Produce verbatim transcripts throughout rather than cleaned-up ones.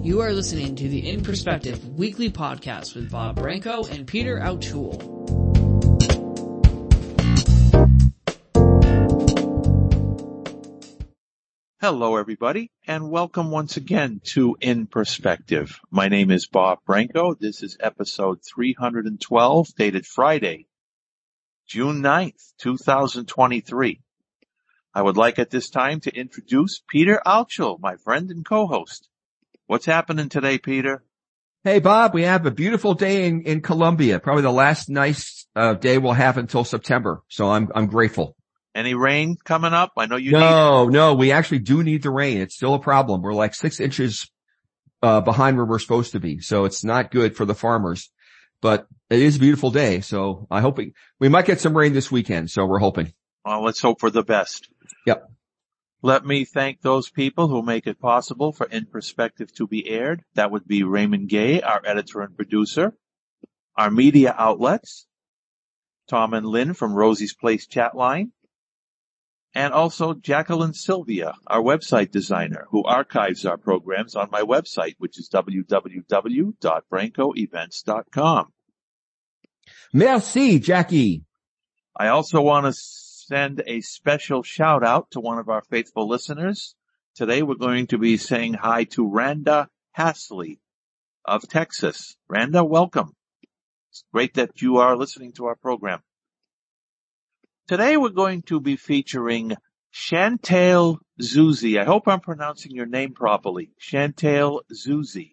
You are listening to the In Perspective weekly podcast with Bob Branco and Peter O'Toole. Hello, everybody, and welcome once again to In Perspective. My name is Bob Branco. This is episode three hundred twelve, dated Friday, June ninth, twenty twenty-three. I would like at this time to introduce Peter O'Toole, my friend and co-host. What's happening today, Peter? Hey, Bob, we have a beautiful day in, in Colombia. Probably the last nice uh, day we'll have until September. So I'm I'm grateful. Any rain coming up? I know you No, need... no, we actually do need the rain. It's still a problem. We're like six inches uh behind where we're supposed to be. So it's not good for the farmers. But it is a beautiful day. So I hope we, we might get some rain this weekend. So we're hoping. Well, let's hope for the best. Yep. Let me thank those people who make it possible for In Perspective to be aired. That would be Raymond Gay, our editor and producer, our media outlets, Tom and Lynn from Rosie's Place Chatline, and also Jacqueline Sylvia, our website designer, who archives our programs on my website, which is w w w dot branco events dot com. Merci, Jackie. I also want to send a special shout out to one of our faithful listeners. Today we're going to be saying hi to Randa Hasley of Texas. Randa, welcome. It's great that you are listening to our program. Today we're going to be featuring Chantal Zuzi. I hope I'm pronouncing your name properly. Chantal Zuzi.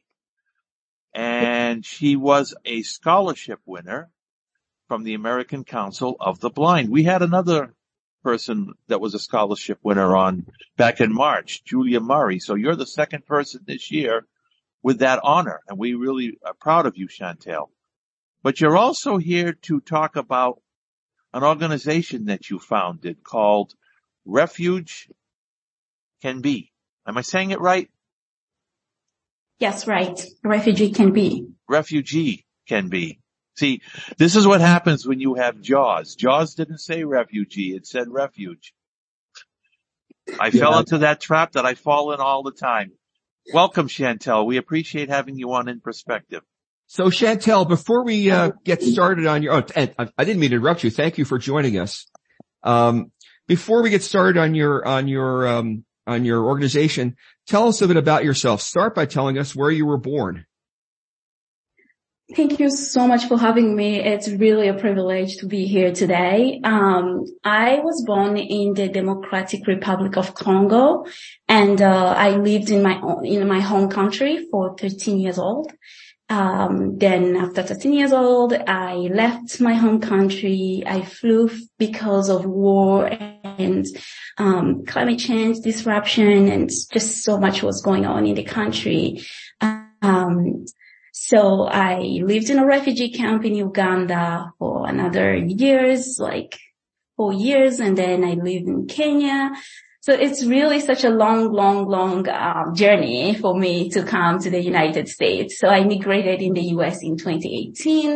And she was a scholarship winner from the American Council of the Blind. We had another person that was a scholarship winner on back in March, Julia Murray. So you're the second person this year with that honor, and we really are proud of you, Chantal. But you're also here to talk about an organization that you founded called Refuge Can Be. Am I saying it right? Yes, right. Refugee Can Be. Refugee Can Be. See, this is what happens when you have Jaws. Jaws didn't say refugee, it said refuge. I yeah. fell into that trap that I fall in all the time. Welcome, Chantal. We appreciate having you on In Perspective. So, Chantal, before we uh, get started on your, oh, and I didn't mean to interrupt you. Thank you for joining us. Um, before we get started on your, on your, um, on your organization, tell us a bit about yourself. Start by telling us where you were born. Thank you so much for having me. It's really a privilege to be here today. Um, I was born in the Democratic Republic of Congo, and uh, I lived in my own, in my home country for thirteen years old. Um, then after thirteen years old, I left my home country. I flew because of war and um, climate change disruption, and just so much was going on in the country. Um, So I lived in a refugee camp in Uganda for another years, like four years, and then I lived in Kenya. So it's really such a long, long, long um, journey for me to come to the United States. So I immigrated in the U S in twenty eighteen.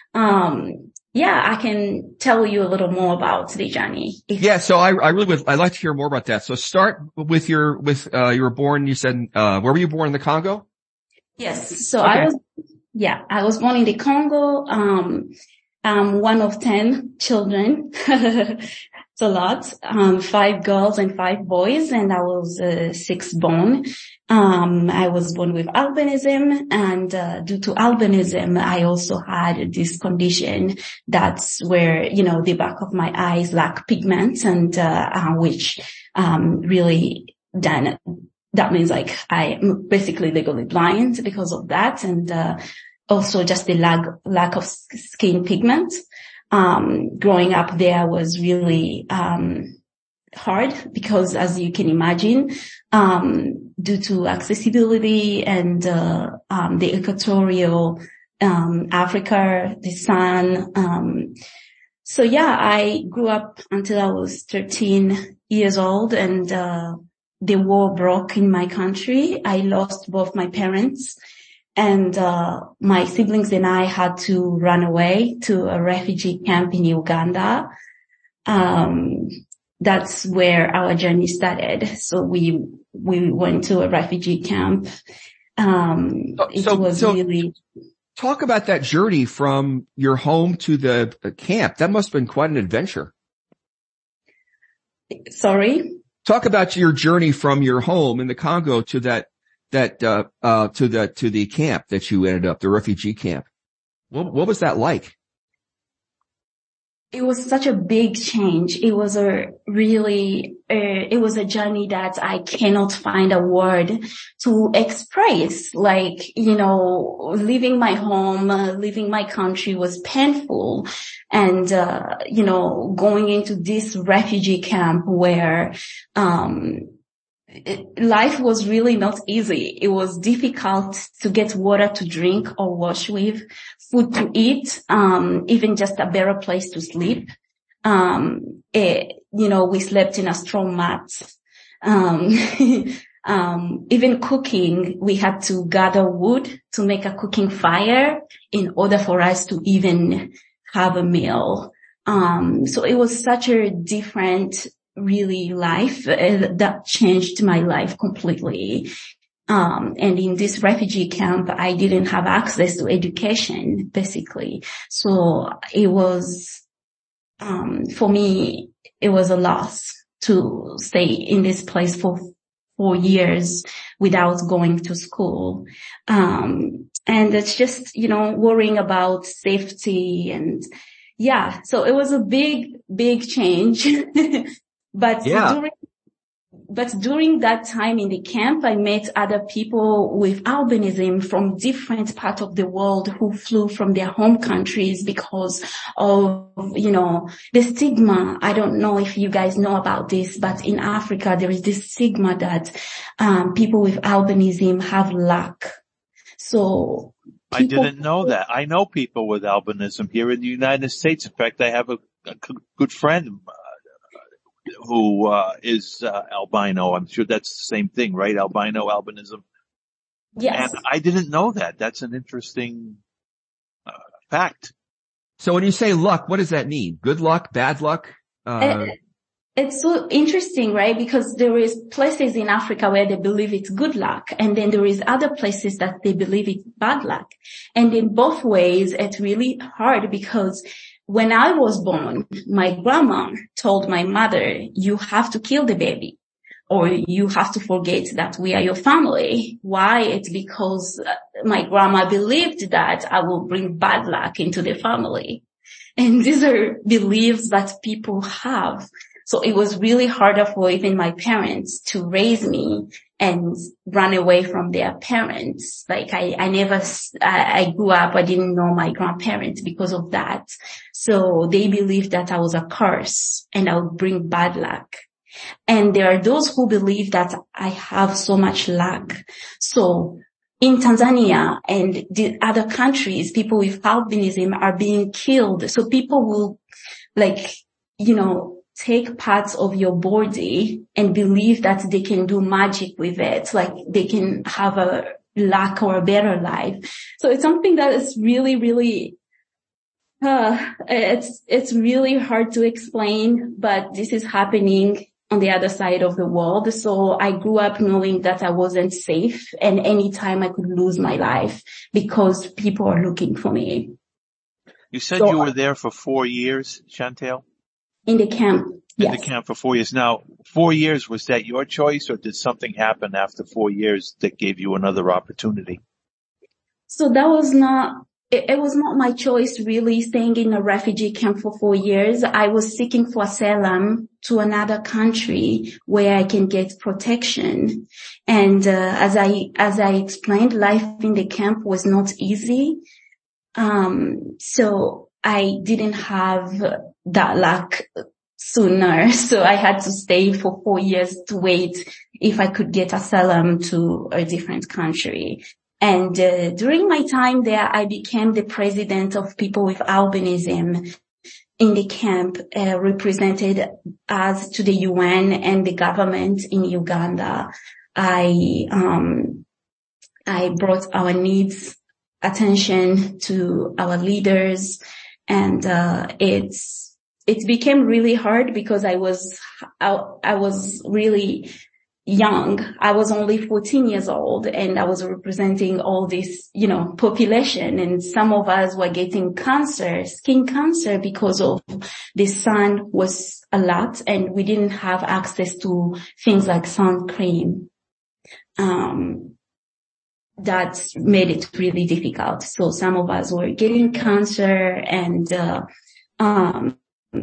Um, yeah, I can tell you a little more about the journey. Yeah, so I, I really would, I'd like to hear more about that. So start with your, with, uh, you were born, you said, uh, where were you born in the Congo? Yes. So okay. I was, yeah, I was born in the Congo. Um, I'm one of ten children. It's a lot. Um, five girls and five boys, and I was, uh, sixth born. Um, I was born with albinism, and, uh, due to albinism, I also had this condition that's where, you know, the back of my eyes lack pigment, and, uh, uh which, um, really done That means like I'm basically legally blind because of that, and uh, also just the lack lack of skin pigment. Um, growing up there was really um hard because, as you can imagine, um, due to accessibility and uh, um, the equatorial um, Africa, the sun. Um, so yeah, I grew up until I was thirteen years old, and uh the war broke in my country. I lost both my parents, and uh my siblings and I had to run away to a refugee camp in Uganda. Um that's where our journey started. So we we went to a refugee camp Um, so, it so, was so really. Talk about that journey from your home to the camp. That must have been quite an adventure. Sorry? Talk about your journey from your home in the Congo to that, that, uh, uh, to the, to the camp that you ended up, the refugee camp. What, what was that like? It was such a big change. It was a really, uh, it was a journey that I cannot find a word to express. Like, you know, leaving my home, uh, leaving my country was painful. And, uh, you know, going into this refugee camp where, um, It, life was really not easy. It was difficult to get water to drink or wash with, food to eat, um, even just a better place to sleep. Um, it, you know, we slept in a straw mat. Um, um, even cooking, we had to gather wood to make a cooking fire in order for us to even have a meal. Um, so it was such a different really life uh, that changed my life completely. Um, and in this refugee camp, I didn't have access to education, basically. So it was, um, for me, it was a loss to stay in this place for four years without going to school. Um, and it's just, you know, worrying about safety and yeah, so it was a big, big change. But yeah. during, but during that time in the camp, I met other people with albinism from different parts of the world who flew from their home countries because of, you know, the stigma. I don't know if you guys know about this, but in Africa, there is this stigma that, um, people with albinism have luck. So, I didn't know that. I know people with albinism here in the United States. In fact, I have a, a good friend who uh, is uh, albino. I'm sure that's the same thing, right? Albino, albinism. Yes. And I didn't know that. That's an interesting uh, fact. So when you say luck, what does that mean? Good luck, bad luck? Uh, it, it's so interesting, right? Because there is places in Africa where they believe it's good luck, and then there is other places that they believe it's bad luck. And in both ways, it's really hard because when I was born, my grandma told my mother, you have to kill the baby or you have to forget that we are your family. Why? It's because my grandma believed that I will bring bad luck into the family. And these are beliefs that people have. So it was really harder for even my parents to raise me and run away from their parents. Like I, I never, I, I grew up, I didn't know my grandparents because of that. So they believed that I was a curse and I would bring bad luck. And there are those who believe that I have so much luck. So in Tanzania and the other countries, people with albinism are being killed. So people will like, you know, take parts of your body and believe that they can do magic with it, like they can have a luck or a better life. So it's something that is really, really, uh, it's, it's really hard to explain, but this is happening on the other side of the world. So I grew up knowing that I wasn't safe and anytime I could lose my life because people are looking for me. You said so, you were there for four years, Chantel? In the camp, In yes. the camp for four years. Now, four years, was that your choice or did something happen after four years that gave you another opportunity? So that was not, it, it was not my choice really staying in a refugee camp for four years. I was seeking for asylum to another country where I can get protection. And, uh, as I, as I explained, life in the camp was not easy. Um, so I didn't have that luck sooner. So I had to stay for four years to wait if I could get asylum to a different country. And uh, during my time there, I became the president of people with albinism in the camp, uh, represented us to the U N and the government in Uganda. I, um, I brought our needs attention to our leaders, and uh it's it became really hard because I was I, I was really young. I was only fourteen years old and I was representing all this, you know, population, and some of us were getting cancer, skin cancer, because of the sun was a lot and we didn't have access to things like sun cream. Um, that made it really difficult. So some of us were getting cancer and, uh, um,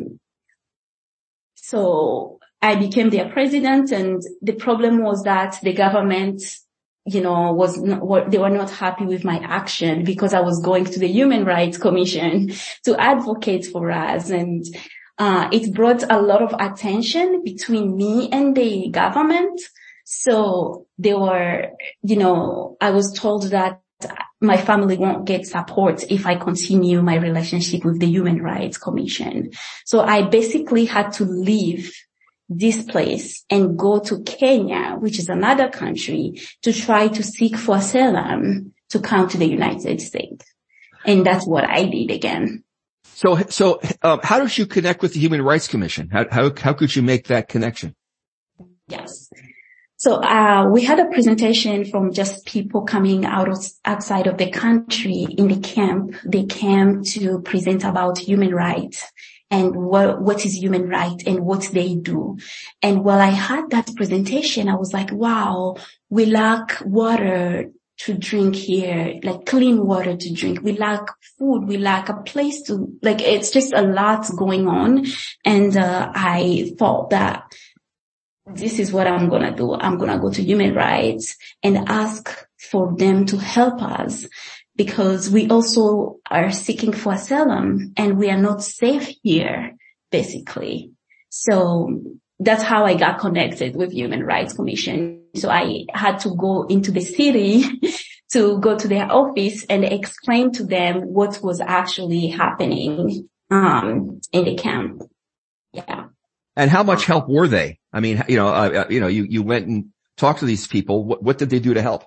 so I became their president, and the problem was that the government, you know, was not, they were not happy with my action because I was going to the Human Rights Commission to advocate for us. And, uh, it brought a lot of attention between me and the government. So they were, you know, I was told that my family won't get support if I continue my relationship with the Human Rights Commission. So I basically had to leave this place and go to Kenya, which is another country, to try to seek for asylum to come to the United States. And that's what I did again. So, so, um, how did you connect with the Human Rights Commission? How, how, how could you make that connection? Yes. So, uh, we had a presentation from just people coming out of, outside of the country in the camp. They came to present about human rights and what, what is human right and what they do. And while I had that presentation, I was like, wow, we lack water to drink here, like clean water to drink. We lack food. We lack a place to, like, it's just a lot going on. And, uh, I thought that this is what I'm going to do. I'm going to go to human rights and ask for them to help us, because we also are seeking for asylum and we are not safe here, basically. So that's how I got connected with Human Rights Commission. So I had to go into the city to go to their office and explain to them what was actually happening, um, in the camp. Yeah. And how much help were they? I mean, you know, uh, you know, you, you went and talked to these people. What, what did they do to help?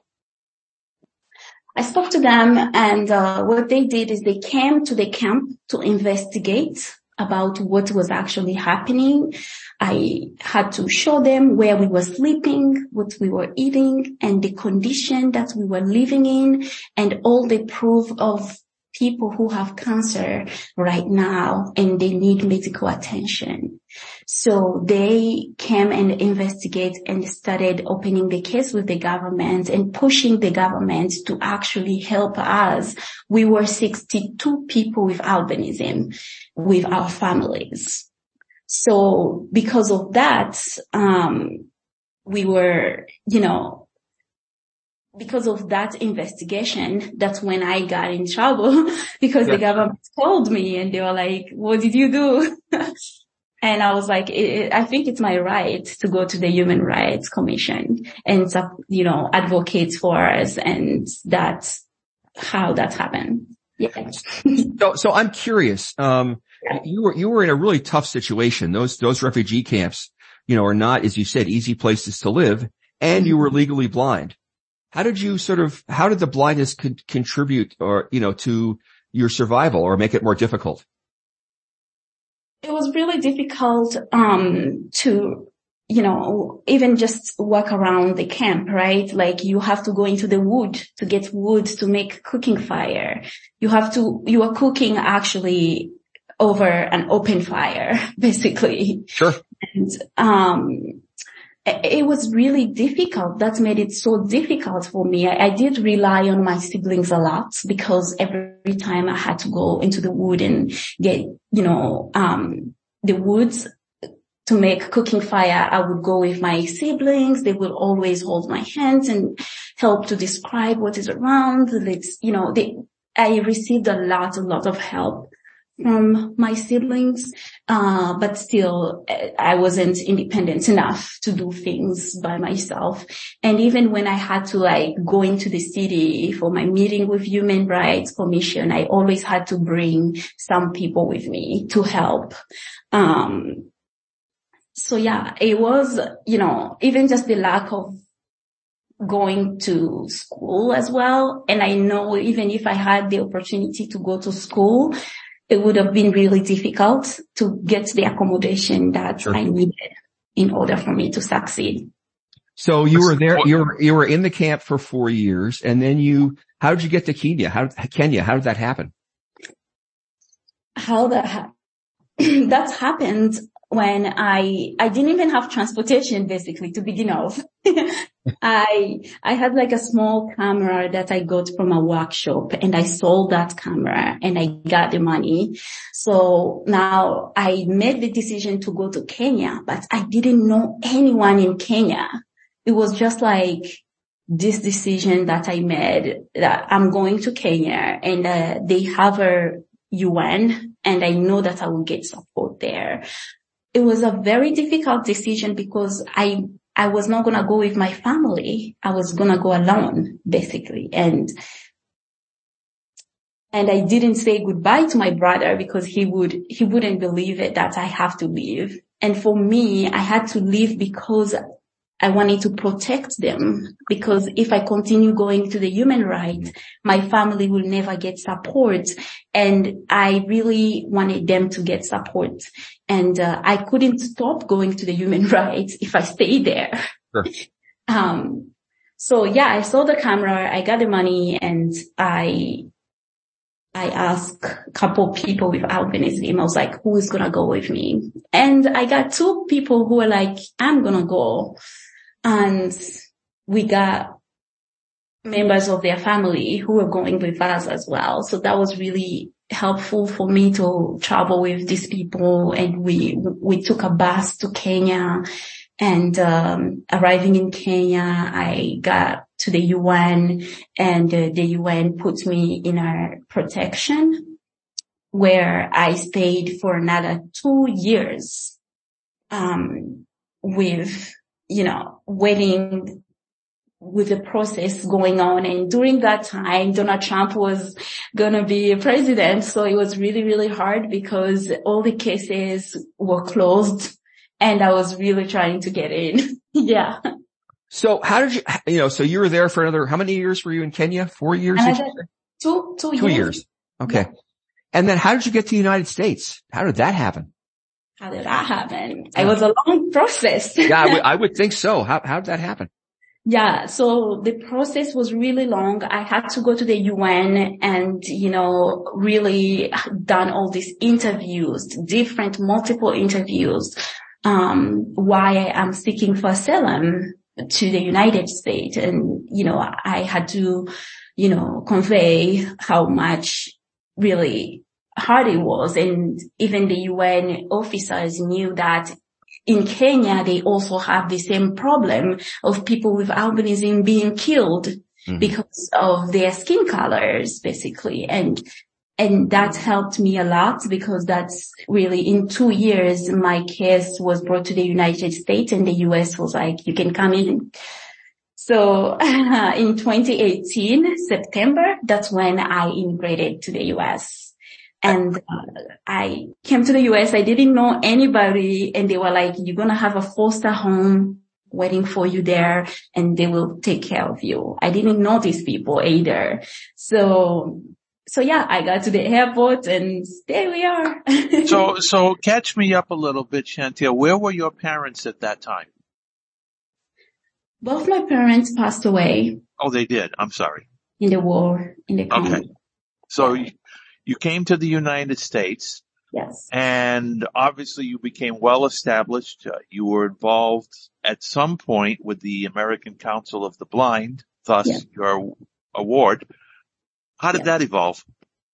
I spoke to them, and, uh, what they did is they came to the camp to investigate about what was actually happening. I had to show them where we were sleeping, what we were eating, and the condition that we were living in, and all the proof of people who have cancer right now and they need medical attention. So they came and investigate and started opening the case with the government and pushing the government to actually help us. We were sixty-two people with albinism, with our families. So because of that, um, we were, you know, because of that investigation, that's when I got in trouble because yeah. the government called me and they were like, what did you do? And I was like, it, I think it's my right to go to the Human Rights Commission and, you know, advocate for us. And that's how that happened. Yeah. so, so I'm curious. Um, yeah. you were, you were in a really tough situation. Those, those refugee camps, you know, are not, as you said, easy places to live, and you were legally blind. How did you sort of, how did the blindness con- contribute or, you know, to your survival or make it more difficult? It was really difficult, um, to, you know, even just walk around the camp, right? Like you have to go into the wood to get wood to make cooking fire. You have to, you are cooking actually over an open fire, basically. Sure. And, um, it was really difficult. That made it so difficult for me. I, I did rely on my siblings a lot because every time I had to go into the wood and get, you know, um, the woods to make cooking fire, I would go with my siblings. They would always hold my hands and help to describe what is around. It's, you know, they, I received a lot, a lot of help from my siblings, uh, but still I wasn't independent enough to do things by myself. And even when I had to like go into the city for my meeting with Human Rights Commission, I always had to bring some people with me to help. Um, so yeah, it was, you know, even just the lack of going to school as well. And I know even if I had the opportunity to go to school, it would have been really difficult to get the accommodation that sure. I needed in order for me to succeed. So you were there, you were, you were in the camp for four years and then you, how did you get to Kenya? How, Kenya, how did that happen? How that happened? That happened when I, I didn't even have transportation basically to begin off. I, I had like a small camera that I got from a workshop and I sold that camera and I got the money. So now I made the decision to go to Kenya, but I didn't know anyone in Kenya. It was just like this decision that I made that I'm going to Kenya and uh, they have a U N and I know that I will get support there. It was a very difficult decision because I, I was not going to go with my family. I was going to go alone, basically. And, and I didn't say goodbye to my brother because he would, he wouldn't believe it that I have to leave. And for me, I had to leave because I wanted to protect them, because if I continue going to the human rights, my family will never get support. And I really wanted them to get support. And uh, I couldn't stop going to the human rights if I stayed there. Sure. Um, so yeah, I saw the camera, I got the money, and I, I asked a couple people with albinism. I was like, who is going to go with me? And I got two people who were like, I'm going to go. And we got members of their family who were going with us as well. So that was really helpful for me to travel with these people. And we, we took a bus to Kenya, and, um, arriving in Kenya, I got to the U N, and uh, the U N put me in a protection where I stayed for another two years, um, with, you know, waiting with the process going on. And during that time, Donald Trump was gonna be president. So it was really, really hard because all the cases were closed and I was really trying to get in. Yeah. So how did you, you know, so you were there for another, how many years were you in Kenya? Four years? Two, two, two years. years. Okay. Yeah. And then how did you get to the United States? How did that happen? How did that happen? It was a long process. Yeah, I would, I would think so. How, how did that happen? Yeah, so the process was really long. I had to go to the U N and, you know, really done all these interviews, different multiple interviews, um, why I am seeking for asylum to the United States. And, you know, I had to, you know, convey how much really hard it was. And even the U N officers knew that in Kenya, they also have the same problem of people with albinism being killed mm-hmm. because of their skin colors, basically. And, and that helped me a lot because that's really in two years, my case was brought to the United States and the U S was like, you can come in. So uh, in twenty eighteen, September, that's when I immigrated to the U S. And uh, I came to the U S. I didn't know anybody, and they were like, you're going to have a foster home waiting for you there, and they will take care of you. I didn't know these people either. So, so yeah, I got to the airport, and there we are. so, so catch me up a little bit, Chantel. Where were your parents at that time? Both my parents passed away. Oh, they did. I'm sorry. In the war, in the Congo. Okay. So you, you came to the United States. Yes. And obviously you became well established. Uh, you were involved at some point with the American Council of the Blind, thus yes. your award. How did yes. that evolve?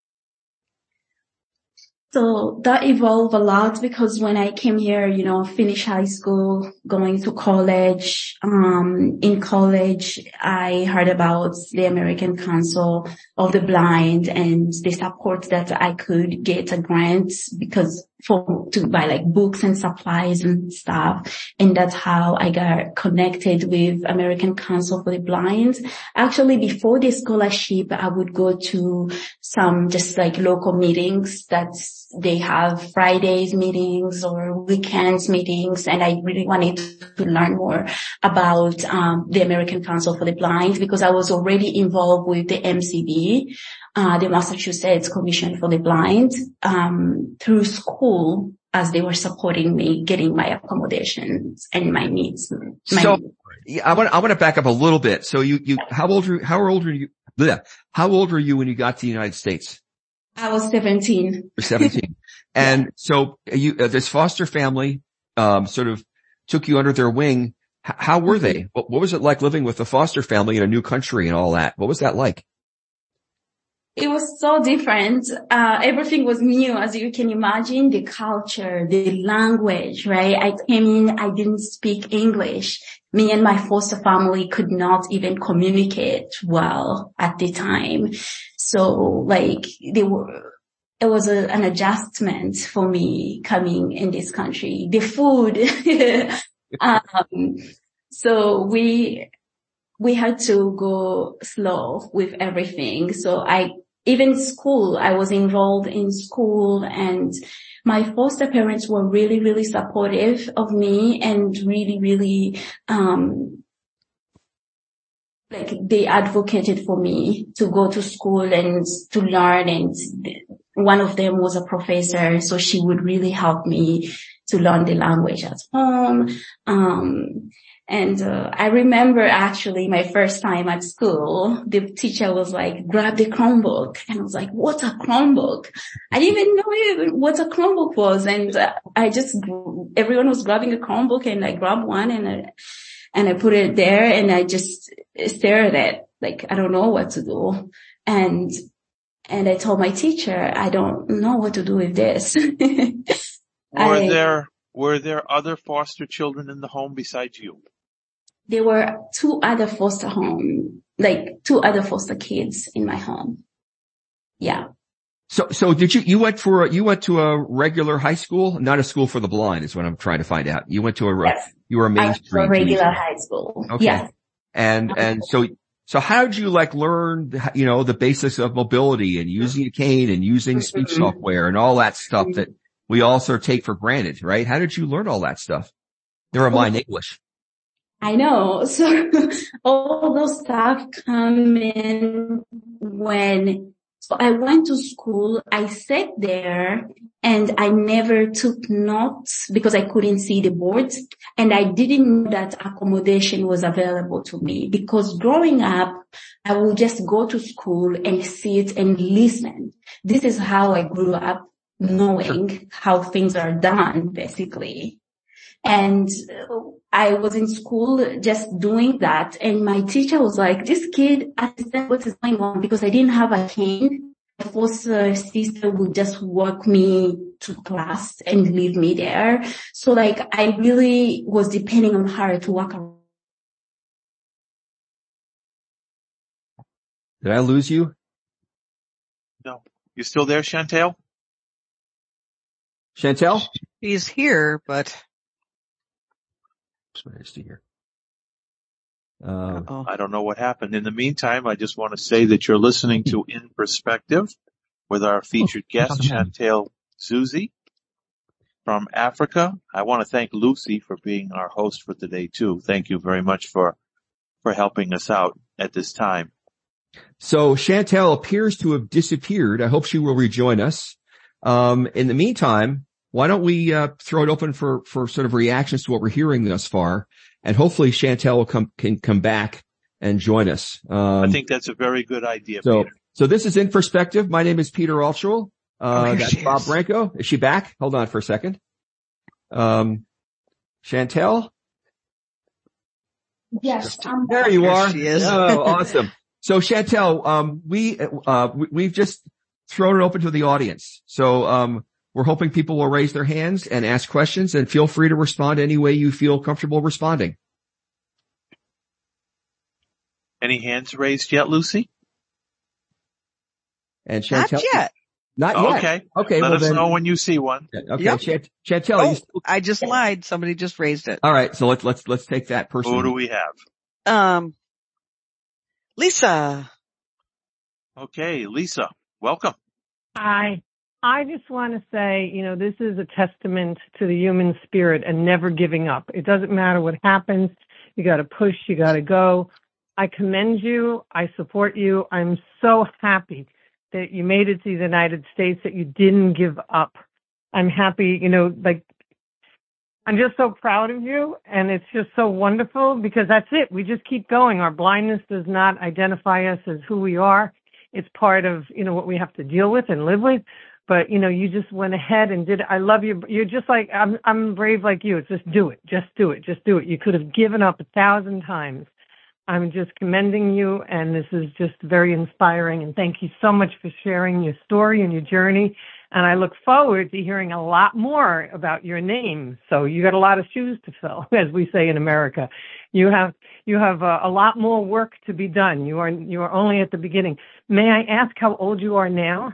So that evolved a lot because when I came here, you know, finished high school, going to college, um, in college, I heard about the American Council of the Blind and the support that I could get a grant because for, to buy like books and supplies and stuff. And that's how I got connected with American Council for the Blind. Actually, before the scholarship, I would go to some just like local meetings that they have Fridays meetings or weekends meetings, and I really wanted to learn more about um the American Council for the Blind because I was already involved with the M C B, uh the Massachusetts Commission for the Blind, um through school. as they were supporting me getting my accommodations and my needs. My So needs. yeah, I want I want to back up a little bit. So you you how old are how old are you? Bleh, how old were you when you got to the United States? I was seventeen. You're seventeen. And Yeah. so you uh, this foster family um sort of took you under their wing. H- how were they? What, what was it like living with a foster family in a new country and all that? What was that like? It was so different. Uh, everything was new, as you can imagine, the culture, the language, right? I came in, I didn't speak English. Me and my foster family could not even communicate well at the time. So like they were, it was a, an adjustment for me coming in this country. The food, um, so we, we had to go slow with everything. So I, even school, I was enrolled in school, and my foster parents were really, really supportive of me and really, really, um, like they advocated for me to go to school and to learn. And one of them was a professor, so she would really help me to learn the language at home. Um, And uh, I remember actually my first time at school, the teacher was like, grab the Chromebook. And I was like, what's a Chromebook? I didn't even know even what a Chromebook was. And uh, I just, everyone was grabbing a Chromebook, and I grabbed one and I, and I put it there, and I just stared at it, like, I don't know what to do. And, and I told my teacher, I don't know what to do with this. Were I, there, were there other foster children in the home besides you? There were two other foster home, like two other foster kids in my home. Yeah. So, so did you, you went for, a, you went to a regular high school, not a school for the blind is what I'm trying to find out. You went to a, Yes. you were a I went to mainstream. a regular community. high school. Okay. Yes. And, and so, so how did you like learn, you know, the basics of mobility and using a cane and using speech Mm-hmm. software and all that stuff that we all sort of take for granted, right? How did you learn all that stuff? Never mind English. I know. So all those stuff come in when, so I went to school, I sat there and I never took notes because I couldn't see the boards, and I didn't know that accommodation was available to me, because growing up, I would just go to school and sit and listen. This is how I grew up, knowing how things are done, basically. And I was in school just doing that. And my teacher was like, this kid, I understand what is going on, because I didn't have a cane. My foster sister would just walk me to class and leave me there. So like I really was depending on her to walk around. Did I lose you? No. You still there, Chantel? Chantel? He's here, but Nice to hear. Um, oh, I don't know what happened. In the meantime, I just want to say that you're listening to In Perspective with our featured guest, Chantel Zuzi from Africa. I want to thank Lucy for being our host for today too. Thank you very much for, for helping us out at this time. So Chantel appears to have disappeared. I hope she will rejoin us. Um, in the meantime, why don't we uh, throw it open for, for sort of reactions to what we're hearing thus far, and hopefully Chantel will come can come back and join us. Um, I think that's a very good idea, so. Peter. So this is In Perspective. My name is Peter Altschul. Uh, Oh, here that's she Bob is. Branco. Is she back? Hold on for a second. Um, Chantel? Yes. Um, There you There are. she is. Oh, awesome. So Chantel, um, we, uh, we, we've just thrown it open to the audience. So, um, we're hoping people will raise their hands and ask questions, and feel free to respond any way you feel comfortable responding. Any hands raised yet, Lucy? And not Chantel, yet. not Oh, yet. okay. Okay. Let well us then, know when you see one. okay. Yep. Chant- Chantel, you Oh, still, I just lied. Somebody just raised it. all right. So let's, let's, let's take that person. Who do we have? Um, Lisa. Okay, Lisa, welcome. I I just want to say, you know, this is a testament to the human spirit and never giving up. It doesn't matter what happens. You got to push. You got to go. I commend you. I support you. I'm so happy that you made it to the United States, that you didn't give up. I'm happy, you know, like, I'm just so proud of you, and it's just so wonderful because that's it. We just keep going. Our blindness does not identify us as who we are. It's part of, you know, what we have to deal with and live with. But, you know, you just went ahead and did it. I love you. You're just like, I'm, I'm brave like you. It's just do it. Just do it. Just do it. You could have given up a thousand times. I'm just commending you, and this is just very inspiring. And thank you so much for sharing your story and your journey. And I look forward to hearing a lot more about your name. So you got a lot of shoes to fill, as we say in America. You have you have a, a lot more work to be done. You are you are only at the beginning. May I ask how old you are now?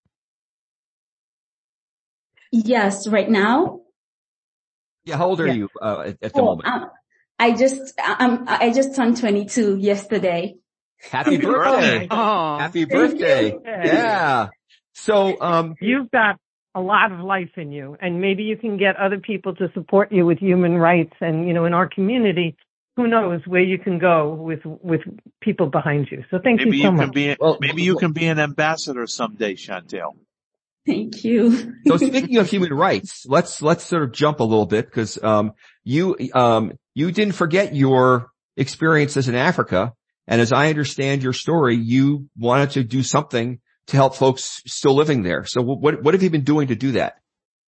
Yes, right now. Yeah, how old are Yeah. you uh, at, at the Oh, moment? um, I just um, I just turned twenty-two yesterday. Happy birthday! Oh, Happy birthday! Yeah. So, um, You've got a lot of life in you, and maybe you can get other people to support you with human rights. And, you know, in our community, who knows where you can go with, with people behind you. So thank Maybe you so you much. can be, Well, maybe you well- can be an ambassador someday, Chantel. Thank you. so speaking of human rights, let's let's sort of jump a little bit because um, you um, you didn't forget your experiences in Africa, and as I understand your story, you wanted to do something to help folks still living there. So what what have you been doing to do that?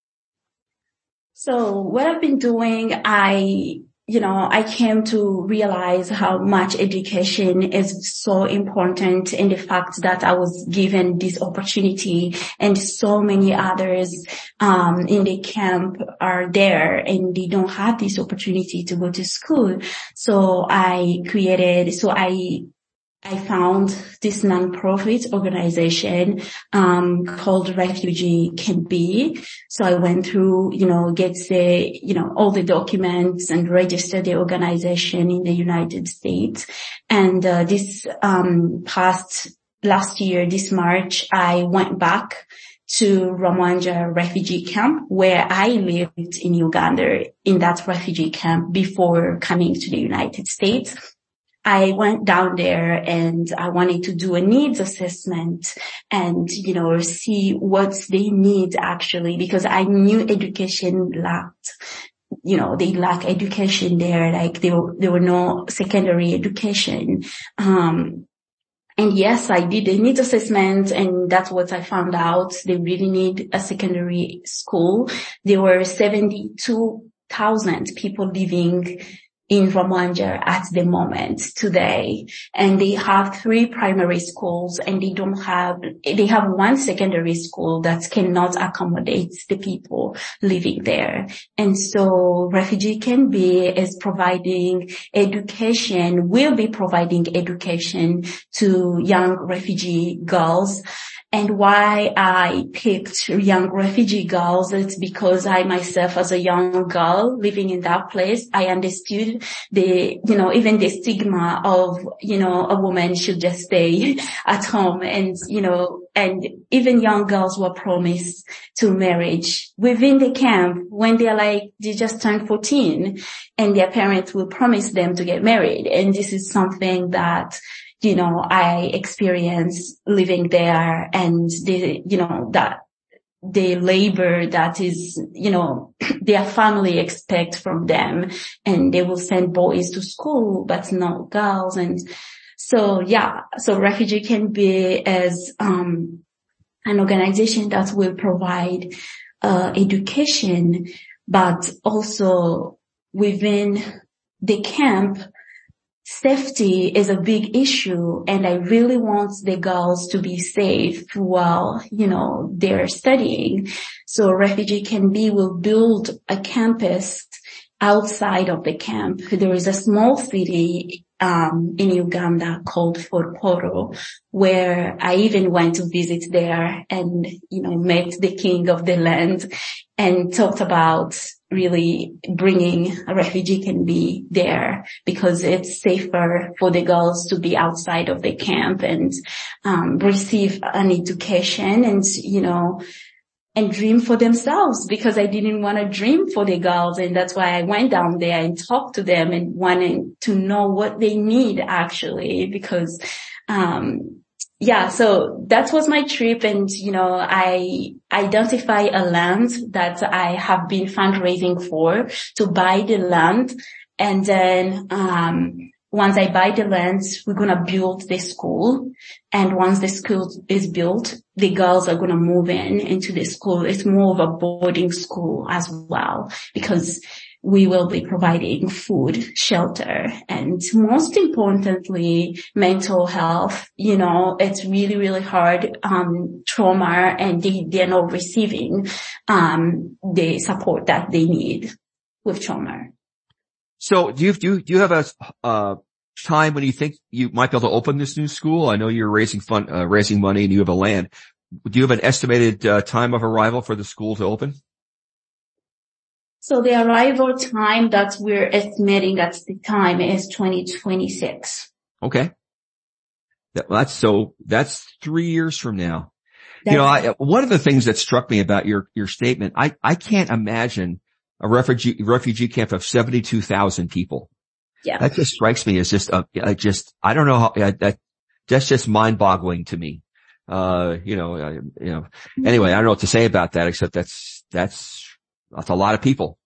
So what I've been doing, I, you know, I came to realize how much education is so important, and the fact that I was given this opportunity and so many others, um, in the camp are there and they don't have this opportunity to go to school. So I created, so I I found this nonprofit organization, um, called Refugee Can Be. So I went through, you know, get the, you know, all the documents and registered the organization in the United States. And, uh, this, um, past last year, this March, I went back to Ramwanja refugee camp where I lived in Uganda in that refugee camp before coming to the United States. I went down there and I wanted to do a needs assessment and, you know, see what they need actually, because I knew education lacked, you know, they lack education there. Like there, there were no secondary education. Um, and yes, I did a needs assessment and that's what I found out. They really need a secondary school. There were seventy-two thousand people living in Ramwanja at the moment today. And they have three primary schools and they don't have, they have one secondary school that cannot accommodate the people living there. And so Refugee Can Be is providing education, will be providing education to young refugee girls. And why I picked young refugee girls, it's because I myself as a young girl living in that place, I understood the, you know, even the stigma of, you know, a woman should just stay at home and, you know, and even young girls were promised to marriage within the camp when they're like, they just turned fourteen and their parents will promise them to get married. And this is something that, you know, I experienced living there and the, you know, that the labor that is, you know, their family expect from them and they will send boys to school, but not girls. And so, yeah, so Refugee Can Be as, um, an organization that will provide, uh, education, but also within the camp, safety is a big issue and I really want the girls to be safe while, you know, they're studying. So Refugee Can Be will build a campus outside of the camp. There is a small city, um, in Uganda called Fort Portal where I even went to visit there and, you know, met the king of the land and talked about really bringing a Refugee Can Be there because it's safer for the girls to be outside of the camp and, um, receive an education and, you know, and dream for themselves because I didn't want to dream for the girls. And that's why I went down there and talked to them and wanted to know what they need actually because, um, yeah, so that was my trip, and, you know, I identify a land that I have been fundraising for to buy the land. And then, um, once I buy the land, we're going to build the school. And once the school is built, the girls are going to move in into the school. It's more of a boarding school as well, because we will be providing food, shelter, and most importantly, mental health. You know, it's really, really hard, um, trauma, and they, they're not receiving, um, the support that they need with trauma. So do you, do you, do you have a, uh, time when you think you might be able to open this new school? I know you're raising fund, uh, raising money and you have a land. Do you have an estimated, uh, time of arrival for the school to open? So the arrival time that we're estimating at the time is twenty twenty-six. Okay. That, that's so, that's three years from now. That's, you know, I, one of the things that struck me about your, your statement, I, I can't imagine a refugee, refugee camp of seventy-two thousand people. Yeah. That just strikes me as just, uh, I just, I don't know how, uh, that, that's just mind boggling to me. Uh, you know, uh, you know, anyway, I don't know what to say about that except that's, that's, that's a lot of people.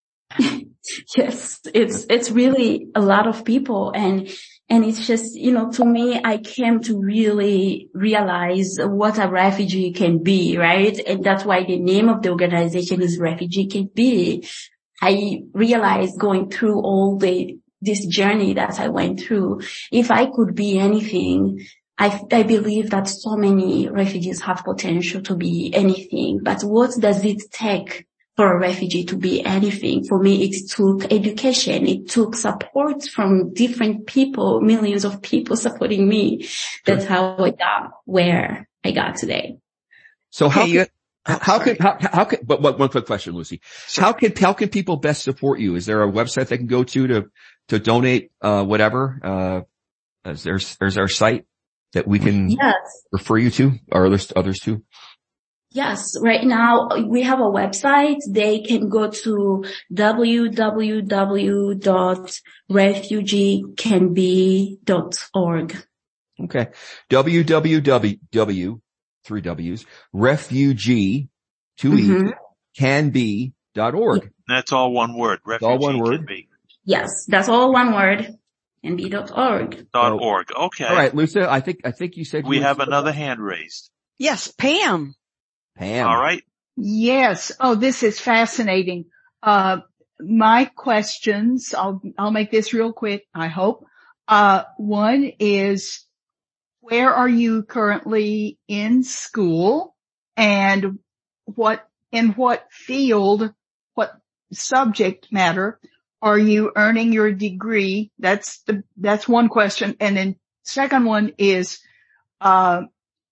Yes, it's, it's really a lot of people. And, and it's just, you know, to me, I came to really realize what a refugee can be, right? And that's why the name of the organization is Refugee Can Be. I realized going through all the, this journey that I went through, if I could be anything, I, I believe that so many refugees have potential to be anything. But what does it take for a refugee to be anything? For me, it took education. It took support from different people, millions of people supporting me. That's how I got where I got today. So how Okay, can, you, how, how can, how, how can, but one, one quick question, Lucy. Sure. How can, how can people best support you? Is there a website they can go to to, to donate, uh, whatever? Uh, is there, is there a site that we can yes. refer you to, or others, others to? Yes, right now we have a website. They can go to w w w dot refugee can be dot org. Okay. w w w, three W's, refugee, two E, Mm-hmm. can be dot org. That's all one word. Refugee all one word. Can Be. Yes, that's all one word. can be dot org. Dot So, org. Okay. All right, Lucia, I think, I think you said We you have were- another hand raised. yes, Pam. Pam. All right. Yes. Oh, this is fascinating. Uh, my questions, I'll, I'll make this real quick, I hope. Uh, one is, where are you currently in school, and what, in what field, what subject matter are you earning your degree? That's the, that's one question. And then second one is, uh,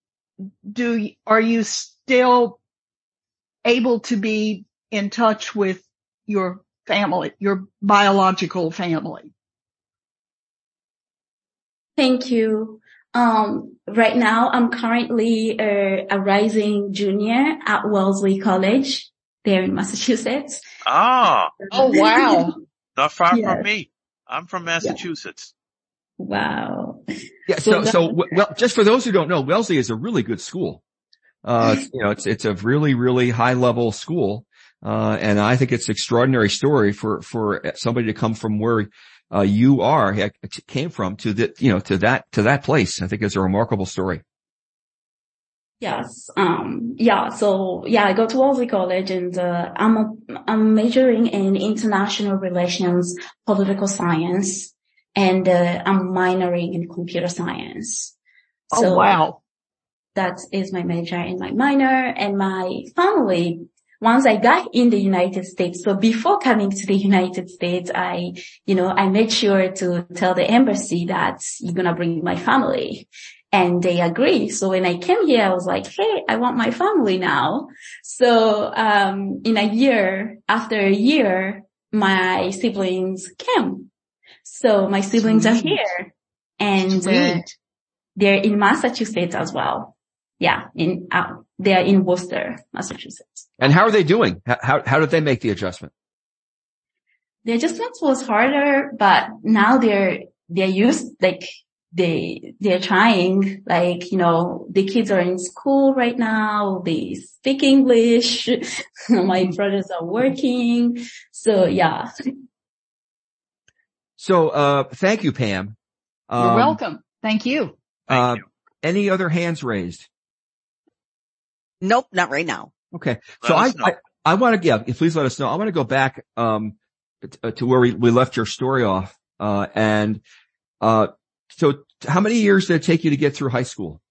do, are you still able to be in touch with your family, your biological family? Thank you. Um, right now I'm currently a, a rising junior at Wellesley College there in Massachusetts. Ah, Oh, wow. not far Yes. from me. I'm from Massachusetts. Wow. Yeah. So, So so, that- well, just for those who don't know, Wellesley is a really good school. Uh, it's, you know, it's, it's a really, really high level school. Uh, and I think it's an extraordinary story for, for somebody to come from where, uh, you are, came from to the, you know, to that, to that place. I think it's a remarkable story. Yes. Um, yeah. So yeah, I go to Wellesley College, and, uh, I'm, a, I'm majoring in international relations, political science, and, uh, I'm minoring in computer science. Oh, So wow. that is my major and my minor. And my family, once I got in the United States, so before coming to the United States, I, you know, I made sure to tell the embassy that you're going to bring my family. And they agree. So when I came here, I was like, hey, I want my family now. So, um, in a year, after a year, my siblings came. So my siblings Sweet. are here, and uh, Sweet. they're in Massachusetts as well. Yeah, in, uh, they're in Worcester, Massachusetts. And how are they doing? How, how, how did they make the adjustment? The adjustment was harder, but now they're, they're used, like, they, they're trying, like, you know, the kids are in school right now. They speak English. My brothers are working. So yeah. So, uh, thank you, Pam. Um, You're welcome. Thank you. Uh, Thank you. any other hands raised? Nope, not right now. Okay. Let So I, us know. I, I want to, yeah, please let us know. I want to go back, um, to, to where we, we left your story off. Uh, and, uh, so how many years did it take you to get through high school?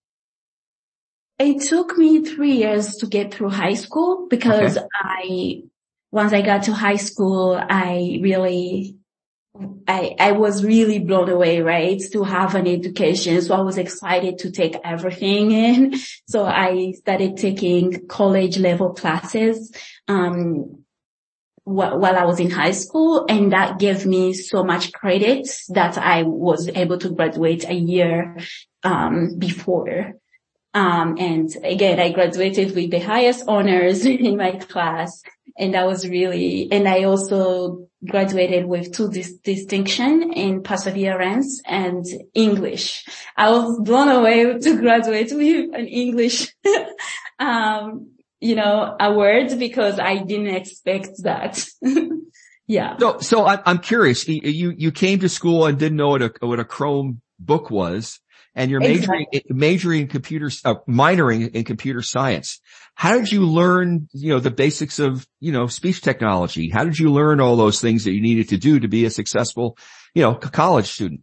It took me three years to get through high school because Okay. I, once I got to high school, I really, I, I was really blown away, right, to have an education. So I was excited to take everything in. So I started taking college level classes, um, wh- while I was in high school. And that gave me so much credit that I was able to graduate a year, um, before. Um, and again, I graduated with the highest honors in my class. And that was really, and I also graduated with two dis- distinction in perseverance and English. I was blown away to graduate with an English, um, you know, award because I didn't expect that. Yeah. So, so I'm, I'm curious. You, you came to school and didn't know what a, what a Chrome book was. And you're majoring, Exactly. majoring in computer, uh, minoring in computer science. How did you learn, you know, the basics of, you know, speech technology? How did you learn all those things that you needed to do to be a successful, you know, college student?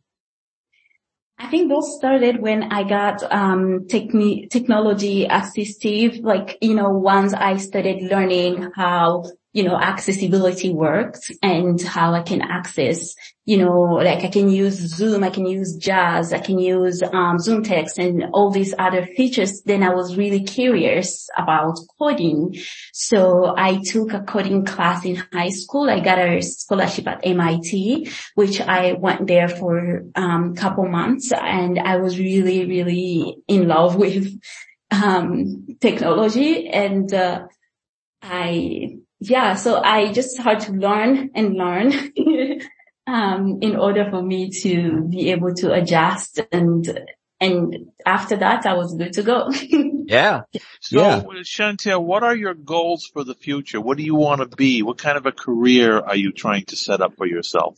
I think those started when I got, um, techni- technology assistive, like, you know, once I started learning how, you know, accessibility works and how I can access, you know, like I can use Zoom, I can use Jazz, I can use, um, Zoom text and all these other features. Then I was really curious about coding. So I took a coding class in high school. I got a scholarship at M I T, which I went there for, um, a couple months, and I was really, really in love with, um, technology. And, uh, I, yeah, so I just had to learn and learn, um, in order for me to be able to adjust. And, and after that, I was good to go. Yeah. So, Yeah. Chantel, what are your goals for the future? What do you want to be? What kind of a career are you trying to set up for yourself?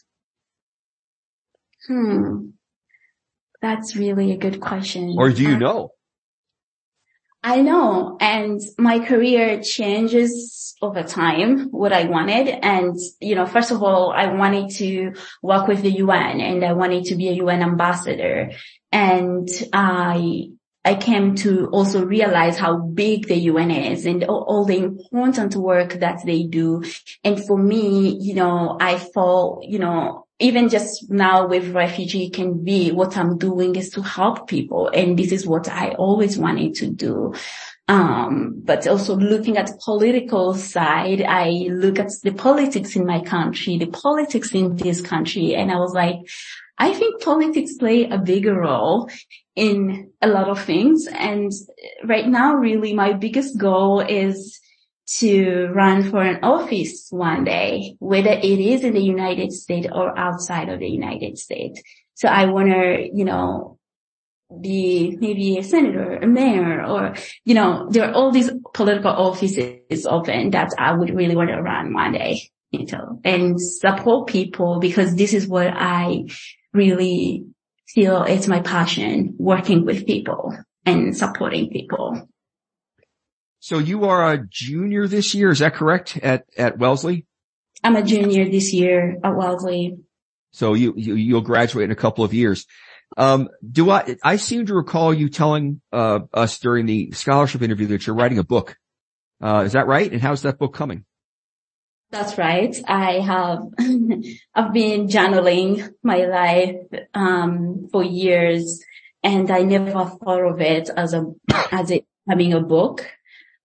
Hmm. That's really a good question. Or do you Uh, know? I know, and my career changes over time, what I wanted. And, you know, first of all, I wanted to work with the U N and I wanted to be a U N ambassador. And I, I came to also realize how big the U N is and all, all the important work that they do. And for me, you know, I fall, you know, even just now with Refugee Can Be, what I'm doing is to help people. And this is what I always wanted to do. Um, but also looking at the political side, I look at the politics in my country, the politics in this country. And I was like, I think politics play a bigger role in a lot of things. And right now, really, my biggest goal is to run for an office one day, whether it is in the United States or outside of the United States. So I want to, you know, be maybe a senator, a mayor, or, you know, there are all these political offices open that I would really want to run one day, you know, and support people, because this is what I really feel it's my passion, working with people and supporting people. So you are a junior this year, is that correct? At, at Wellesley? I'm a junior this year at Wellesley. So you, you, you'll graduate in a couple of years. Um, do I, I seem to recall you telling, uh, us during the scholarship interview that you're writing a book. Uh, is that right? And how's that book coming? That's right. I have, I've been journaling my life, um, for years, and I never thought of it as a, as it having a book.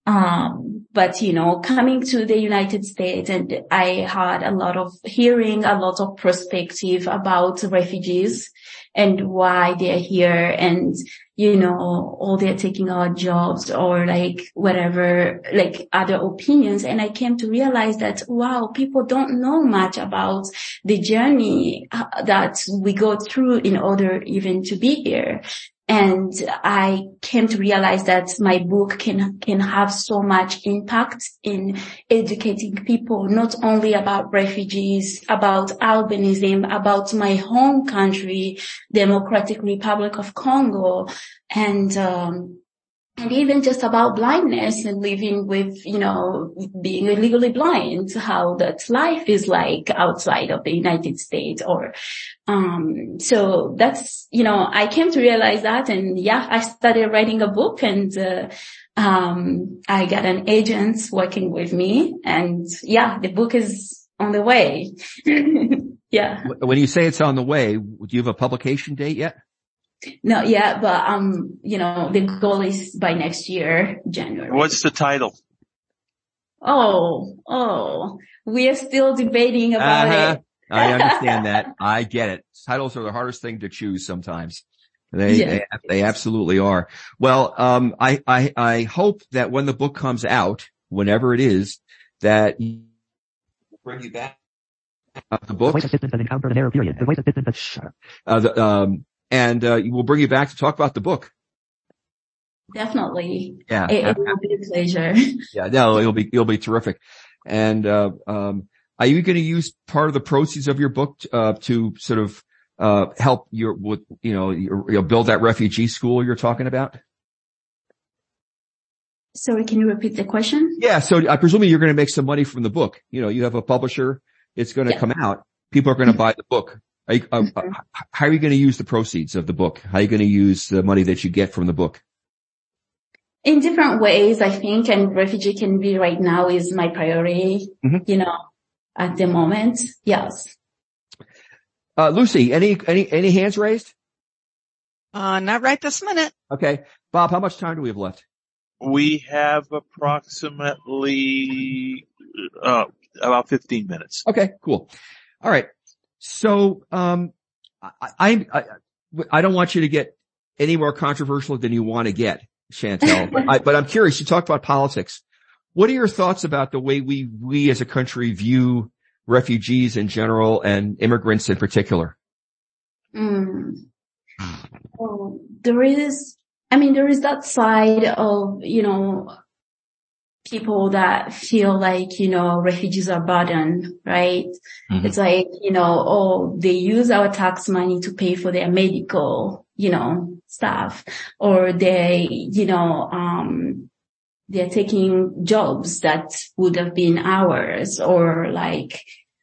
Um, but, you know, coming to the United States, and I had a lot of hearing, a lot of perspective about refugees and why they're here, and, you know, or they're taking our jobs, or like whatever, like other opinions. And I came to realize that, wow, people don't know much about the journey that we go through in order even to be here. And I came to realize that my book can, can have so much impact in educating people, not only about refugees, about albinism, about my home country, Democratic Republic of Congo, and, um, and even just about blindness and living with, you know, being legally blind, how that life is like outside of the United States. Or, um, so that's, you know, I came to realize that, and yeah, I started writing a book, and, uh, um, I got an agent working with me, and yeah, the book is on the way. Yeah. When you say it's on the way, do you have a publication date yet? No, yeah, but, um, you know, the goal is by next year, January. What's the title? Oh, oh, we are still debating about uh-huh. it. I understand that. I get it. Titles are the hardest thing to choose sometimes. They, Yeah. they, they absolutely are. Well, um, I, I, I hope that when the book comes out, whenever it is, that we'll bring you back uh, the book. The voice assistant has encountered an error period. The voice assistant has shut up. Uh, the, um, and, uh, we'll bring you back to talk about the book. Definitely. Yeah. It, it will be a pleasure. Yeah. No, it'll be, it'll be terrific. And, uh, um, are you going to use part of the proceeds of your book, uh, to sort of, uh, help your, with, you know, your, you know, build that refugee school you're talking about? Sorry, can you repeat the question? Yeah. So I presume you're going to make some money from the book. You know, you have a publisher. It's going to Yeah. come out. People are going to buy the book. Are you, uh, Mm-hmm. how are you going to use the proceeds of the book? How are you going to use the money that you get from the book? In different ways, I think, and refugee can be right now is my priority, Mhm. you know, at the moment. Yes. Uh, Lucy, any, any, any hands raised? Uh, not right this minute. Okay. Bob, how much time do we have left? We have approximately, uh, about fifteen minutes. Okay, cool. All right. So, um, I, I, I, I don't want you to get any more controversial than you want to get, Chantel, but, I, but I'm curious. You talked about politics. What are your thoughts about the way we, we as a country view refugees in general and immigrants in particular? Mm. Oh, there is, I mean, there is that side of, you know, people that feel like, you know, refugees are burden, right? Mm-hmm. It's like, you know, oh, they use our tax money to pay for their medical, you know, stuff, or they, you know, um, they're taking jobs that would have been ours, or like,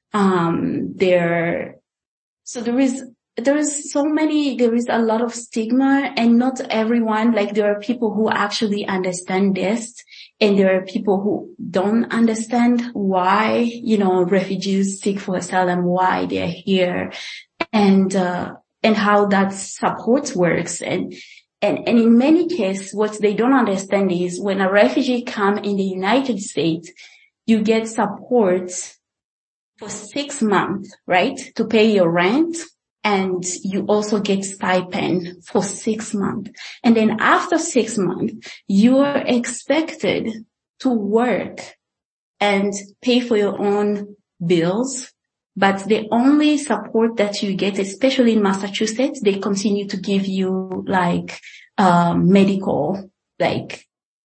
um, they're, so there is, there is so many, there is a lot of stigma, and not everyone, like there are people who actually understand this, and there are people who don't understand why, you know, refugees seek for asylum, why they're here, and, uh, and how that support works. And, and, and in many cases, what they don't understand is when a refugee comes in the United States, you get support for six months, right? To pay your rent. And you also get stipend for six months. And then after six months, you are expected to work and pay for your own bills. But the only support that you get, especially in Massachusetts, they continue to give you like, um, medical, like,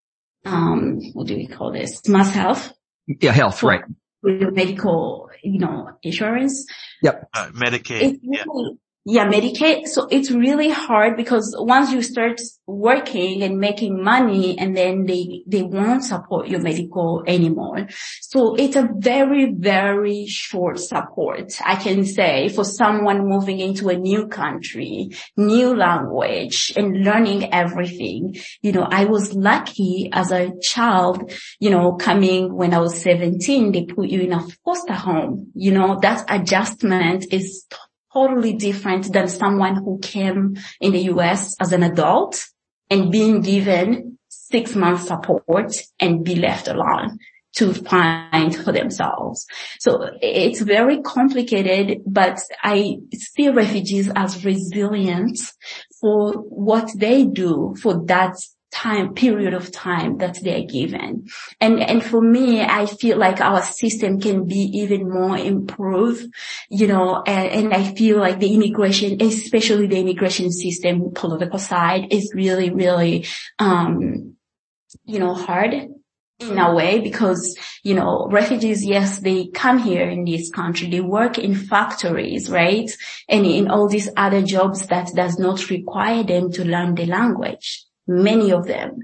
um, what do we call this? Mass health. Yeah, health, right. With your medical, you know, insurance. Yep. Uh, Medicaid. It's really, yeah. yeah, Medicaid. So it's really hard because once you start working and making money, and then they, they won't support your medical anymore. So it's a very, very short support, I can say, for someone moving into a new country, new language, and learning everything. You know, I was lucky as a child, you know, coming when I was seventeen, they put you in a foster home. You know, that adjustment is totally different than someone who came in the U S as an adult and being given six months support and be left alone to find for themselves. So it's very complicated, but I see refugees as resilient for what they do for that time, period of time that they're given. And, and for me, I feel like our system can be even more improved, you know, and, and I feel like the immigration, especially the immigration system, political side is really, really, um, you know, hard in a way because, you know, refugees, yes, they come here in this country, they work in factories, right? And in all these other jobs that does not require them to learn the language, many of them.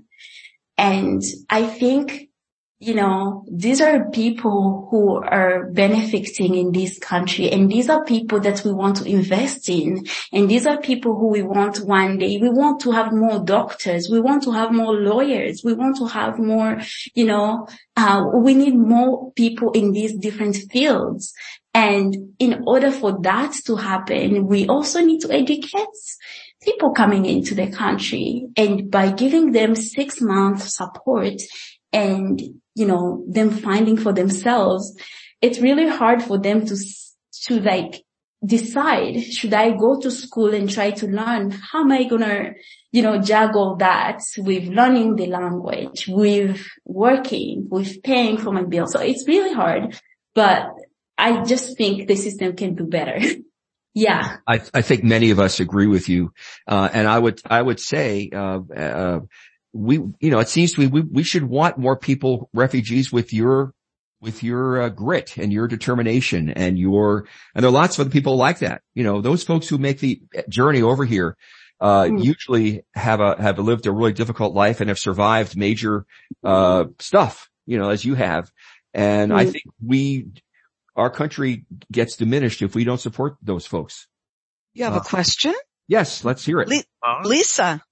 And I think, you know, these are people who are benefiting in this country, and these are people that we want to invest in, and these are people who we want one day. We want to have more doctors, we want to have more lawyers, we want to have more, you know, uh, we need more people in these different fields. And in order for that to happen, we also need to educate people coming into the country, and by giving them six months support and, you know, them finding for themselves, it's really hard for them to, to like decide, should I go to school and try to learn? How am I gonna, you know, juggle that with learning the language, with working, with paying for my bills? So it's really hard, but I just think the system can do better. Yeah. I, I think many of us agree with you. Uh, and I would, I would say, uh, uh, we, you know, it seems to me we, we should want more people, refugees with your, with your uh, grit and your determination and your, and there are lots of other people like that. You know, those folks who make the journey over here, uh, mm. usually have a, have lived a really difficult life and have survived major, uh, stuff, you know, as you have. And mm. I think we, our country gets diminished if we don't support those folks. You have uh, a question? Yes, let's hear it. Le- Lisa.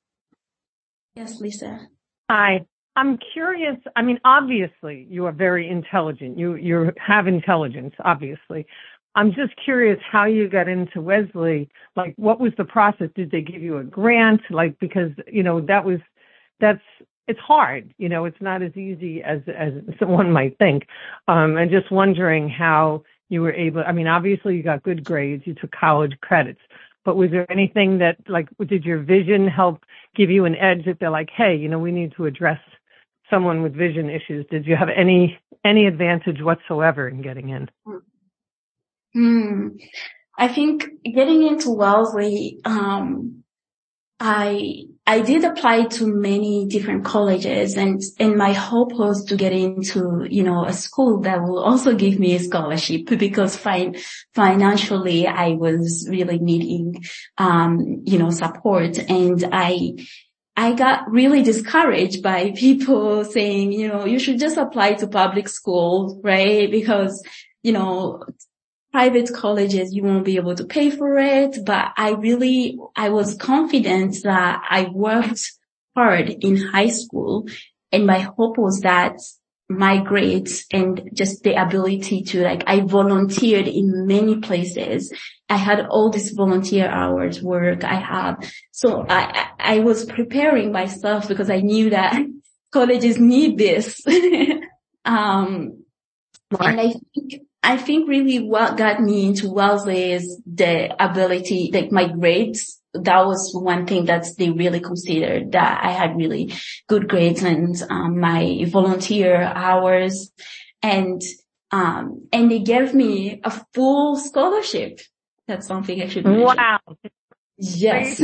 Yes, Lisa. Hi. I'm curious. I mean, obviously you are very intelligent. You, you have intelligence, obviously. I'm just curious how you got into Wesley. Like, what was the process? Did they give you a grant? Like, because, you know, that was, that's, it's hard. You know, it's not as easy as, as someone might think. Um, and just wondering how you were able, I mean, obviously you got good grades, you took college credits, but was there anything that, like, did your vision help give you an edge that they're like, hey, you know, we need to address someone with vision issues? Did you have any, any advantage whatsoever in getting in? Hmm. I think getting into Wellesley, um, I, I did apply to many different colleges, and, and my hope was to get into, you know, a school that will also give me a scholarship, because fin- financially I was really needing, um, you know, support. And I, I got really discouraged by people saying, you know, you should just apply to public school, right? Because, you know, private colleges, you won't be able to pay for it. But I really, I was confident that I worked hard in high school, and my hope was that my grades and just the ability to, like, I volunteered in many places. I had all these volunteer hours work I have. So I, I was preparing myself because I knew that colleges need this. um, right. And I think, I think really what got me into Wellesley is the ability, like my grades. That was one thing that they really considered, that I had really good grades, and um, my volunteer hours, and um and they gave me a full scholarship. That's something I should mention. Wow. Yes.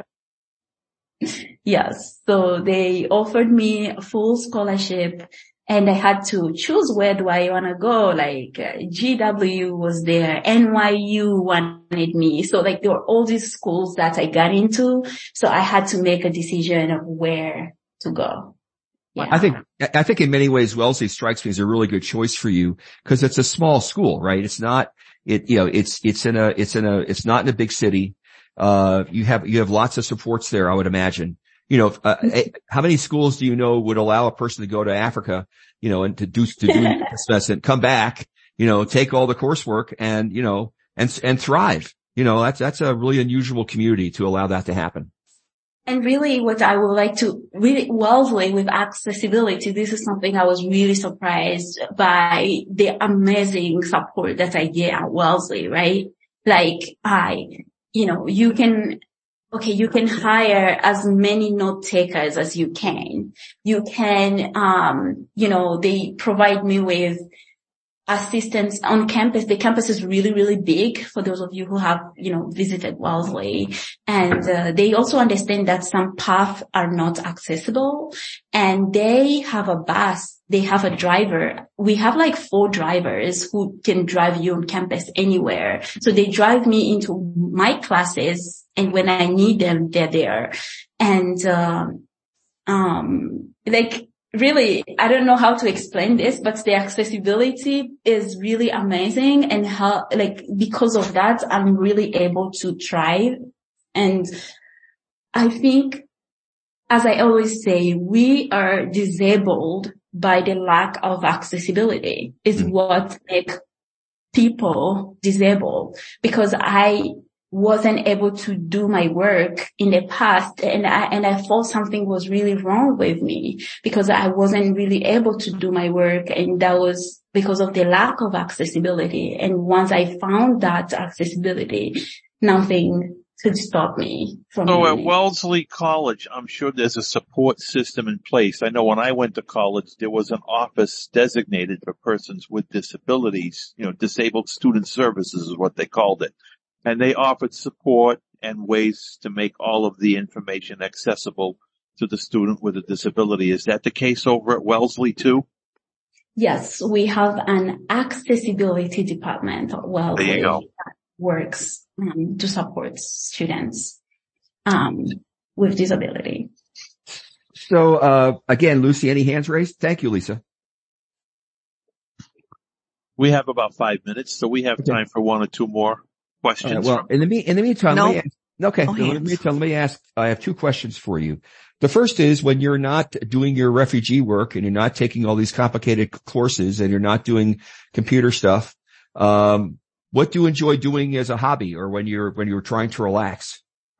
Yes. So they offered me a full scholarship, and I had to choose, where do I want to go? Like uh, G W was there, N Y U wanted me. So like there were all these schools that I got into. So I had to make a decision of where to go. Yeah. I think, I think in many ways, Wellesley strikes me as a really good choice for you, because it's a small school, right? It's not, it, you know, it's, it's in a, it's in a, it's not in a big city. Uh, you have, you have lots of supports there, I would imagine. You know, uh, how many schools do you know would allow a person to go to Africa, you know, and to do, to do an assessment, come back, you know, take all the coursework and, you know, and, and thrive? You know, that's, that's a really unusual community to allow that to happen. And really what I would like to, really, Wellesley with accessibility, this is something I was really surprised by the amazing support that I get at Wellesley, right? Like I, you know, you can, okay, you can hire as many note takers as you can. You can, um, you know, they provide me with assistance on campus. The campus is really, really big for those of you who have, you know, visited Wellesley. And uh, they also understand that some paths are not accessible. And they have a bus. They have a driver. We have like four drivers who can drive you on campus anywhere. So they drive me into my classes. And when I need them, they're there. And, um, um, like, really, I don't know how to explain this, but the accessibility is really amazing. And how, like, because of that, I'm really able to thrive. And I think, as I always say, we are disabled by the lack of accessibility is what makes people disabled, because I wasn't able to do my work in the past, and I, and I thought something was really wrong with me because I wasn't really able to do my work, and that was because of the lack of accessibility. And once I found that accessibility, nothing could stop me from So doing at it. Wellesley College, I'm sure there's a support system in place. I know when I went to college, there was an office designated for persons with disabilities, you know, disabled student services is what they called it. And they offered support and ways to make all of the information accessible to the student with a disability. Is that the case over at Wellesley too? Yes, we have an accessibility department at Wellesley There you go. that works um, to support students um, with disability. So, uh, again, Lucy, any hands raised? Thank you, Lisa. We have about five minutes, so we have Okay. time for one or two more questions. All right, well, from- in the me- in the meantime, let me No. ask, okay, No let me, hands. let me ask, I have two questions for you. The first is, when you're not doing your refugee work and you're not taking all these complicated courses and you're not doing computer stuff, um, what do you enjoy doing as a hobby or when you're, when you're trying to relax?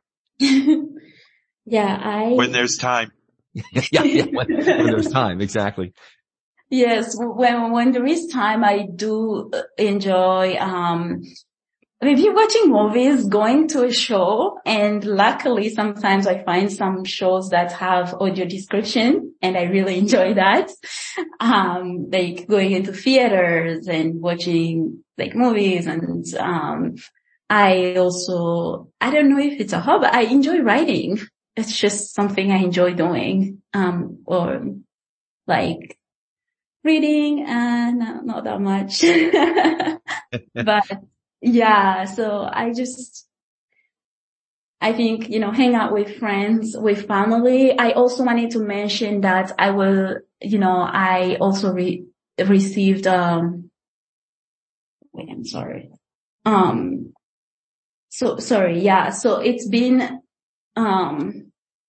Yeah, I, when there's time. yeah, yeah, when, when there's time, exactly. yes, when, when there is time, I do enjoy, um, maybe watching movies, going to a show, and luckily sometimes I find some shows that have audio description, and I really enjoy that. Um, like going into theaters and watching like movies, and um, I also, I don't know if it's a hobby, I enjoy writing. It's just something I enjoy doing, um, or like reading, and uh, not that much, but yeah, so I just, I think, you know, hang out with friends, with family. I also wanted to mention that I will, you know, I also re- received, um, wait, I'm sorry. Um, so, sorry, yeah, so it's been, um,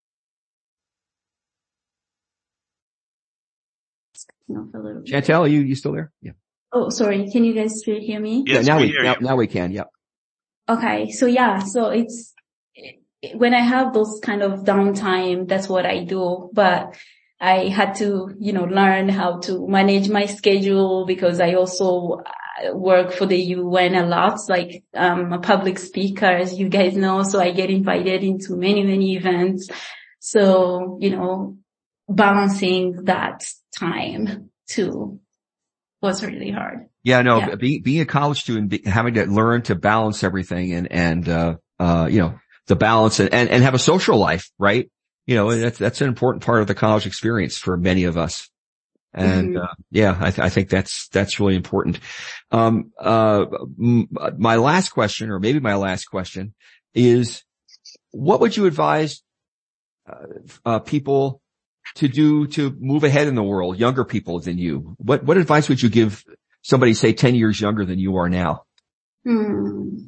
off a little bit. Chantel, are you, you still there? Yeah. Oh, sorry, can you guys still hear me? Yes, yeah, now we we, hear now, you. now we can, yeah. Okay, so yeah, so it's, when I have those kind of downtime, that's what I do. But I had to, you know, learn how to manage my schedule because I also work for the U N a lot, like, um, a public speaker, as you guys know. So I get invited into many, many events. So, you know, balancing that time too was really hard. Yeah, no, Yeah. being, being a college student, be, having to learn to balance everything and, and, uh, uh, you know, the balance and, and, and have a social life, right? You know, that's, that's an important part of the college experience for many of us. And, Mm-hmm. uh, yeah, I, th- I think that's, that's really important. Um, uh, m- my last question, or maybe my last question is, what would you advise, uh, uh people to do to move ahead in the world, younger people than you? What, what advice would you give somebody, say, ten years younger than you are now? Hmm.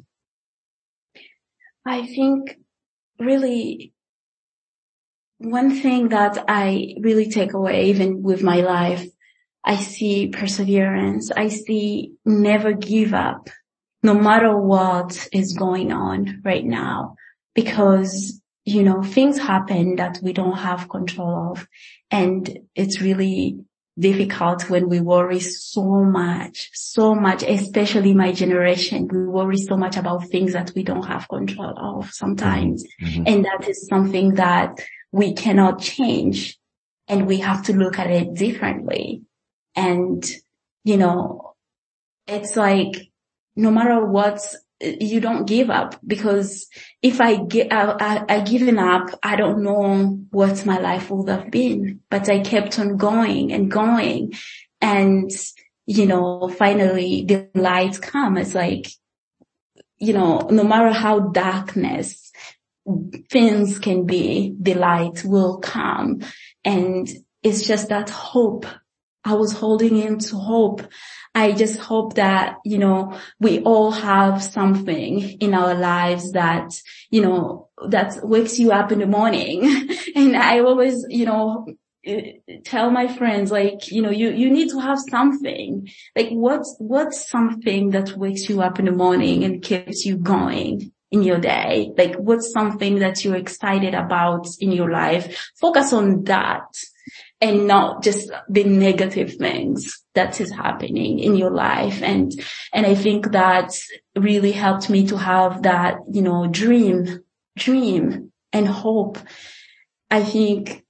I think really one thing that I really take away, even with my life, I see perseverance. I see never give up, no matter what is going on right now, because you know, things happen that we don't have control of. And it's really difficult when we worry so much, so much, especially my generation. We worry so much about things that we don't have control of sometimes. Mm-hmm. And that is something that we cannot change. And we have to look at it differently. And, you know, it's like, no matter what, you don't give up, because if I get, I, I, I given up, I don't know what my life would have been, but I kept on going and going. And, you know, finally the light come. It's like, you know, no matter how darkness things can be, the light will come. And it's just that hope. I was holding into hope. I just hope that, you know, we all have something in our lives that, you know, that wakes you up in the morning. And I always, you know, tell my friends, like, you know, you, you need to have something. Like, what's, what's something that wakes you up in the morning and keeps you going in your day? Like, what's something that you're excited about in your life? Focus on that. And not just the negative things that is happening in your life. And, and I think that really helped me to have that, you know, dream, dream and hope. I think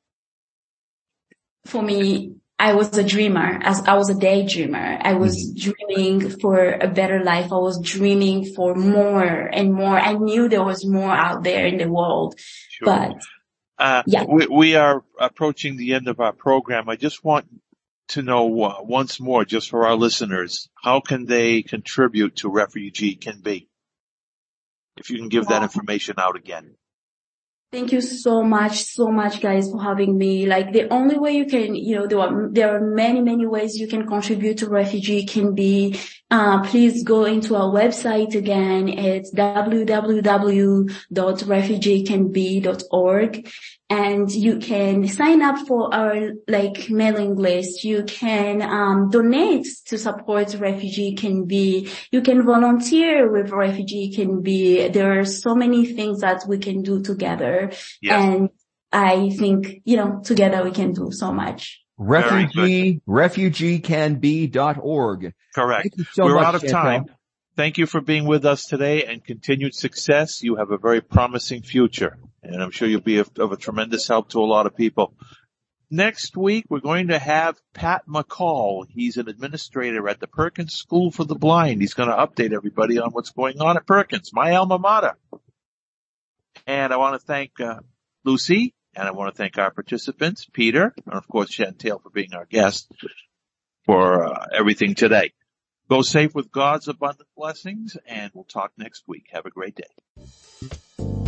for me, I was a dreamer, as I was a daydreamer. I was dreaming for a better life. I was dreaming for more and more. I knew there was more out there in the world, sure. but Uh, yeah. we, we are approaching the end of our program. I just want to know uh, once more, just for our listeners, how can they contribute to Refugee Can Be? If you can give that information out again. Thank you so much, so much, guys, for having me. Like, the only way you can, you know, there are, there are many, many ways you can contribute to Refugee Can Be. Uh, please go into our website again. It's w w w dot refugee can be dot org. And you can sign up for our, like, mailing list. You can, um, donate to support Refugee Can Be. You can volunteer with Refugee Can Be. There are so many things that we can do together. Yes. And I think, you know, together we can do so much. Refugee, refugee can be dot org. Correct. Thank you so We're much, out of Chantal. time. Thank you for being with us today, and continued success. You have a very promising future, and I'm sure you'll be of, of a tremendous help to a lot of people. Next week, we're going to have Pat McCall. He's an administrator at the Perkins School for the Blind. He's going to update everybody on what's going on at Perkins, my alma mater. And I want to thank uh, Lucy, and I want to thank our participants, Peter, and of course Chantal for being our guest for uh, everything today. Go safe with God's abundant blessings, and we'll talk next week. Have a great day.